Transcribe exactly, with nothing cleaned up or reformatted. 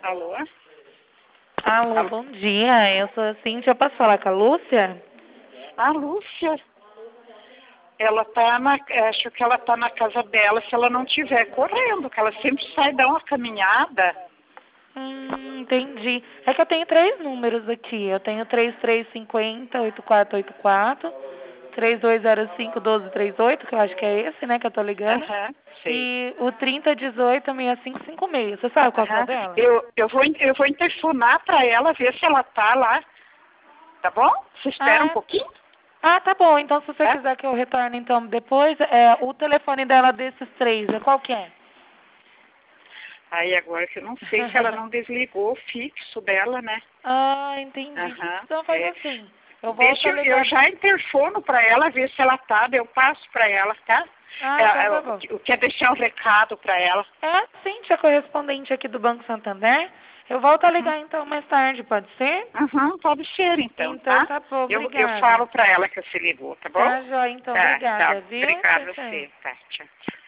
Alô? Alô, Alô? bom dia. Eu sou a Cíntia. Posso falar com a Lúcia? A Lúcia, ela tá na, acho que ela tá na casa dela, se ela não estiver correndo, que ela sempre sai dar uma caminhada. Hum, entendi. É que eu tenho três números aqui. Eu tenho três três cinco zero, oito quatro oito quatro, três dois zero cinco, um dois três oito, que eu acho que é esse, né, que eu tô ligando. Aham, sei. E o trinta dezoito, sessenta e cinco cinquenta e seis. Você sabe qual que é o Aham. dela? Eu, eu, vou, eu vou interfonar para ela, ver se ela tá lá. Tá bom? Você espera um Ah, pouquinho? ah, tá bom. Então, se você Tá? quiser que eu retorne então depois, é, o telefone dela desses três, é qual que é? Aí agora que eu não sei se ela não desligou o fixo dela, né? Ah, entendi. Aham. Então faz É. assim. Eu volto Deixa a eu, eu ligar. já interfono para ela, ver se ela tá, daí eu passo para ela, tá? Ah, É, então é, tá bom. eu quero deixar um recado para ela. É a Cíntia, correspondente aqui do Banco Santander. Eu volto a Uhum. ligar então mais tarde, pode ser? Uhum, pode ser então, Então tá? tá bom, Eu, eu obrigada. falo para ela que você ligou, tá bom? Tá, joia, então, Tá, tá. obrigada, viu? Obrigada Tchau, a tchau. você. Tá, tchau.